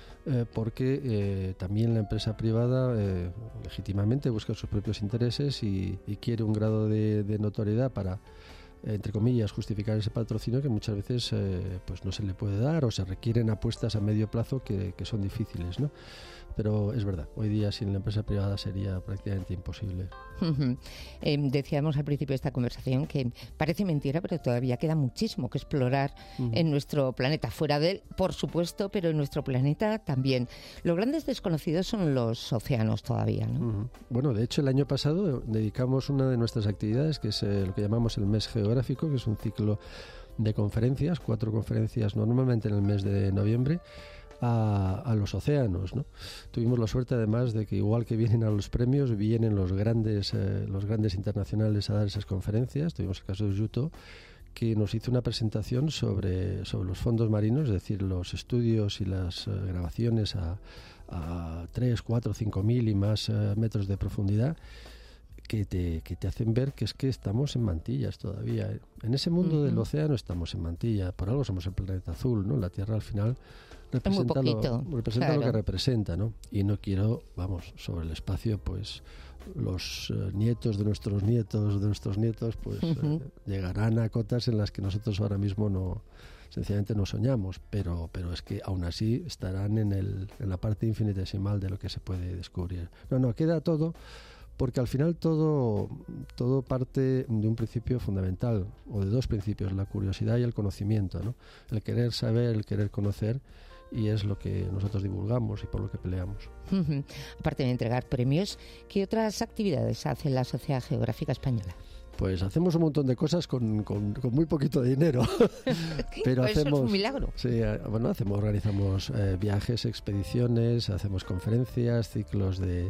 porque también la empresa privada legítimamente busca sus propios intereses y quiere un grado de notoriedad para, entre comillas, justificar ese patrocinio que muchas veces pues no se le puede dar, o se requieren apuestas a medio plazo que son difíciles, ¿no? Pero es verdad, hoy día sin la empresa privada sería prácticamente imposible. Decíamos al principio de esta conversación que parece mentira, pero todavía queda muchísimo que explorar en nuestro planeta, fuera de él, por supuesto, pero en nuestro planeta también. Los grandes desconocidos son los océanos todavía, ¿no? Bueno, de hecho el año pasado dedicamos una de nuestras actividades, que es lo que llamamos el mes geográfico, que es un ciclo conferencias, 4 conferencias normalmente en el mes de noviembre, a los océanos, ¿no? Tuvimos la suerte además de que igual que vienen a los premios, vienen los grandes internacionales a dar esas conferencias. Tuvimos el caso de Yuto, que nos hizo una presentación sobre los fondos marinos, es decir, los estudios y las grabaciones a 3, 4, 5.000 y más metros de profundidad, que te hacen ver que es que estamos en mantillas todavía. En ese mundo del océano estamos en mantilla. Por algo somos el planeta azul, ¿no? La Tierra al final representa lo que representa, ¿no? Y no quiero, sobre el espacio, pues los nietos de nuestros nietos, pues llegarán a cotas en las que nosotros ahora mismo sencillamente no soñamos, pero es que aún así estarán en la parte infinitesimal de lo que se puede descubrir. No, queda todo, porque al final todo parte de un principio fundamental, o de 2 principios, la curiosidad y el conocimiento, ¿no? El querer saber, el querer conocer, y es lo que nosotros divulgamos y por lo que peleamos. Aparte de entregar premios, ¿qué otras actividades hace la Sociedad Geográfica Española? Pues hacemos un montón de cosas con muy poquito dinero. Pero eso es un milagro. Sí, organizamos viajes, expediciones, hacemos conferencias, ciclos de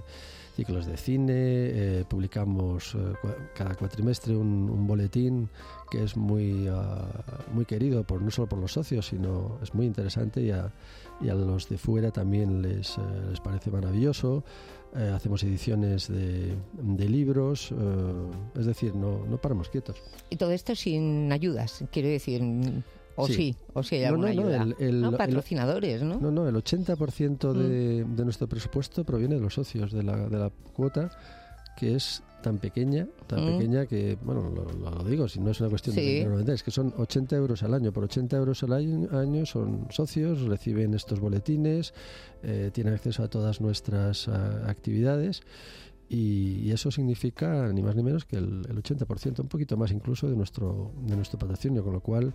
cine, publicamos cada cuatrimestre un boletín que es muy querido no solo por los socios, sino es muy interesante, y a los de fuera también les parece maravilloso. Hacemos ediciones de libros, es decir, no paramos quietos. Y todo esto sin ayudas, quiero decir... O sí hay alguna ayuda. Patrocinadores, ¿no? No, el 80% de nuestro presupuesto proviene de los socios, de la cuota, que es tan pequeña que, lo digo, si no es una cuestión de dinero, es que son 80 euros al año. Por 80 euros al año son socios, reciben estos boletines, tienen acceso a todas nuestras actividades, y eso significa ni más ni menos que el 80%, un poquito más incluso de nuestro patrocinio, con lo cual...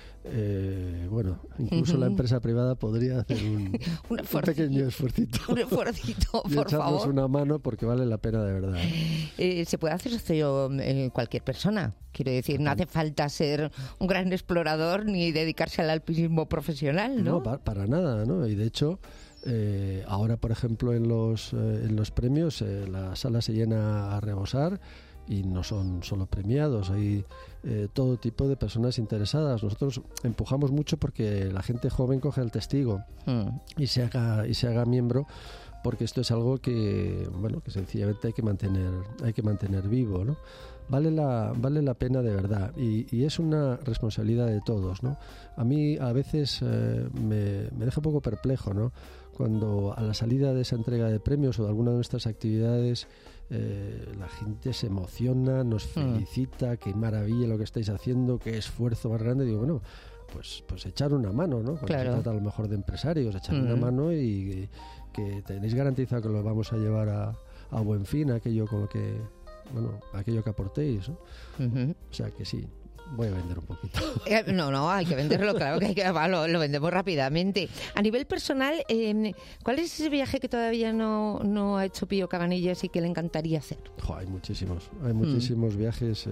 incluso la empresa privada podría hacer un pequeño esfuercito. Un esfuercito, y por echarnos favor. una mano, porque vale la pena de verdad. Se puede hacer socio cualquier persona. Quiero decir, no hace falta ser un gran explorador ni dedicarse al alpinismo profesional, ¿no? No, para nada, ¿no? Y de hecho... ahora, por ejemplo, en los premios la sala se llena a rebosar, y no son solo premiados, hay todo tipo de personas interesadas. Nosotros empujamos mucho porque la gente joven coge el testigo y se haga miembro, porque esto es algo que sencillamente hay que mantener vivo, ¿no? Vale la pena de verdad, y es una responsabilidad de todos, ¿no? A mí a veces me deja un poco perplejo, ¿no? Cuando a la salida de esa entrega de premios o de alguna de nuestras actividades la gente se emociona, nos felicita, qué maravilla lo que estáis haciendo, qué esfuerzo más grande. Digo, pues echar una mano, ¿no? Cuando se trata a lo mejor de empresarios, echar una mano, y que tenéis garantizado que lo vamos a llevar a buen fin, aquello que aportéis, ¿no? O sea que sí. Voy a vender un poquito. No, hay que venderlo, claro que lo vendemos rápidamente. A nivel personal, ¿cuál es ese viaje que todavía no ha hecho Pío Cabanillas y que le encantaría hacer? Hay muchísimos viajes.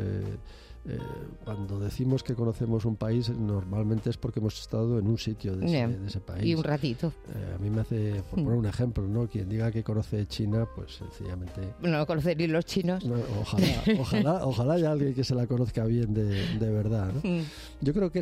Cuando decimos que conocemos un país, normalmente es porque hemos estado en un sitio de ese país. Y un ratito. A mí me hace, por poner un ejemplo, ¿no? Quien diga que conoce China, pues sencillamente... No conocen ni los chinos. No, ojalá haya alguien que se la conozca bien de verdad, ¿no? Yo creo que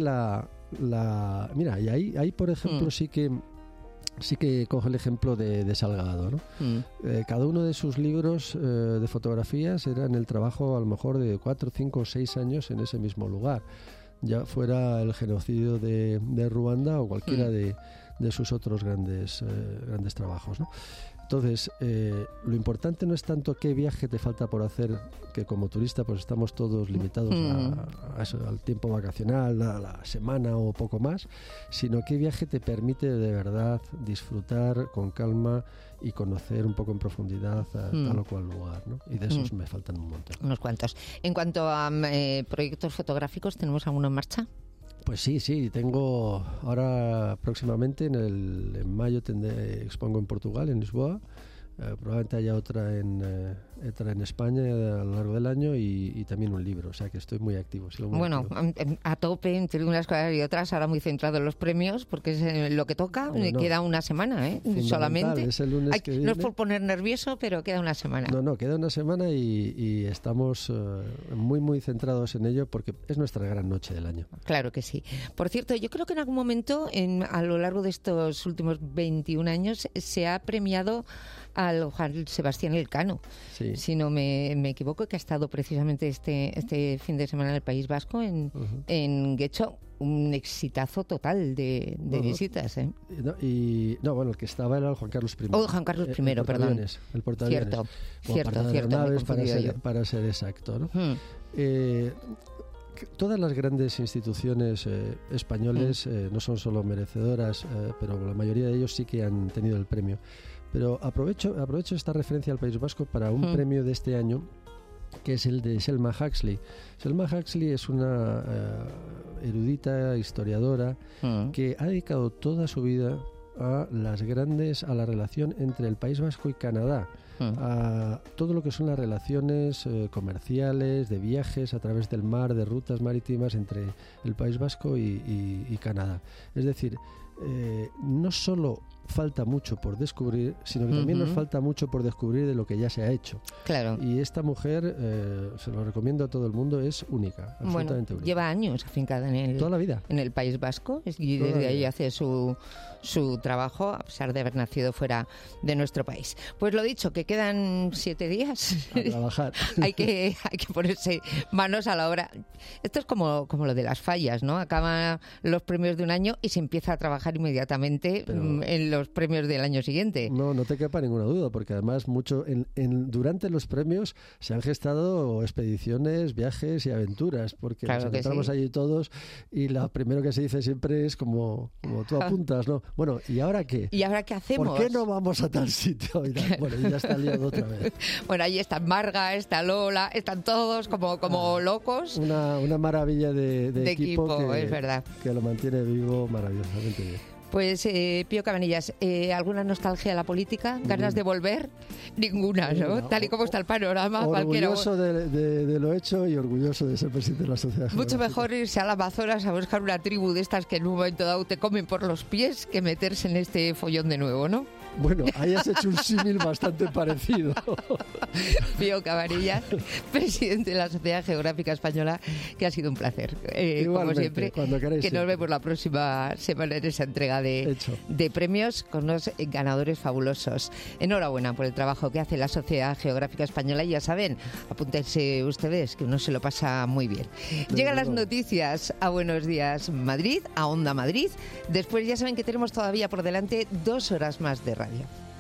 mira, y ahí por ejemplo sí que coge el ejemplo de Salgado, ¿no? Cada uno de sus libros de fotografías eran el trabajo a lo mejor de 4, 5 o 6 años en ese mismo lugar, ya fuera el genocidio de Ruanda o cualquiera de sus otros grandes trabajos, ¿no? Entonces, lo importante no es tanto qué viaje te falta por hacer, que como turista pues estamos todos limitados a eso, al tiempo vacacional, a la semana o poco más, sino qué viaje te permite de verdad disfrutar con calma y conocer un poco en profundidad tal o cual lugar, ¿no? Y de esos me faltan un montón. Unos cuantos. En cuanto a proyectos fotográficos, ¿tenemos alguno en marcha? Pues sí, tengo ahora próximamente, en mayo expongo en Portugal, en Lisboa, Probablemente haya otra en España a lo largo del año y también un libro, o sea que estoy muy activo. Bueno, a tope entre unas cosas y otras, ahora muy centrado en los premios, porque es lo que toca. Queda una semana, solamente. Es el lunes que viene. No es por poner nervioso, pero queda una semana. No, queda una semana y estamos muy, muy centrados en ello porque es nuestra gran noche del año. Claro que sí. Por cierto, yo creo que en algún momento, a lo largo de estos últimos 21 años, se ha premiado al Juan Sebastián Elcano, sí. Si no me equivoco, que ha estado precisamente este fin de semana en el País Vasco, en Getxo, un exitazo total de visitas. Bueno, el que estaba era el Juan Carlos I. Juan Carlos I, perdón. El portaaviones. Cierto. Para ser exacto, ¿no? Todas las grandes instituciones españoles no son solo merecedoras, pero la mayoría de ellos sí que han tenido el premio. Pero aprovecho esta referencia al País Vasco para un premio de este año, que es el de Selma Huxley. Selma Huxley es una erudita, historiadora, que ha dedicado toda su vida a la relación entre el País Vasco y Canadá, a todo lo que son las relaciones comerciales, de viajes a través del mar, de rutas marítimas entre el País Vasco y Canadá. Es decir, no solo falta mucho por descubrir, sino que también nos falta mucho por descubrir de lo que ya se ha hecho. Claro. Y esta mujer, se lo recomiendo a todo el mundo, es única, absolutamente única. Lleva años afincada toda la vida en el País Vasco y desde ahí hace su trabajo, a pesar de haber nacido fuera de nuestro país. Pues lo dicho, que quedan 7 días. A trabajar. hay que ponerse manos a la obra. Esto es como lo de las fallas, ¿no? Acaban los premios de un año y se empieza a trabajar inmediatamente en los premios del año siguiente. No te quepa ninguna duda, porque además durante los premios se han gestado expediciones, viajes y aventuras, porque nos encontramos allí todos y lo primero que se dice siempre es como tú apuntas, ¿no? Bueno, ¿y ahora qué? ¿Y ahora qué hacemos? ¿Por qué no vamos a tal sitio? Bueno, y ya está liado otra vez. Bueno, ahí está Marga, está Lola, están todos como locos. Una maravilla de equipo es verdad. Que lo mantiene vivo maravillosamente bien. Pues, Pío Cabanillas, ¿alguna nostalgia a la política? ¿Ganas de volver? Ninguna, ¿no? Tal y como está el panorama. Orgulloso de lo hecho y orgulloso de ser presidente de la sociedad. Mucho mejor irse al Amazonas a buscar una tribu de estas que en un momento dado te comen por los pies que meterse en este follón de nuevo, ¿no? Bueno, ahí has hecho un símil bastante parecido. Pío Cabanillas, presidente de la Sociedad Geográfica Española, que ha sido un placer. Como siempre, cuando queráis, nos vemos la próxima semana en esa entrega de premios con unos ganadores fabulosos. Enhorabuena por el trabajo que hace la Sociedad Geográfica Española y ya saben, apúntense ustedes que uno se lo pasa muy bien. Llegan las noticias a Buenos Días Madrid, a Onda Madrid. Después ya saben que tenemos todavía por delante 2 horas más de radio.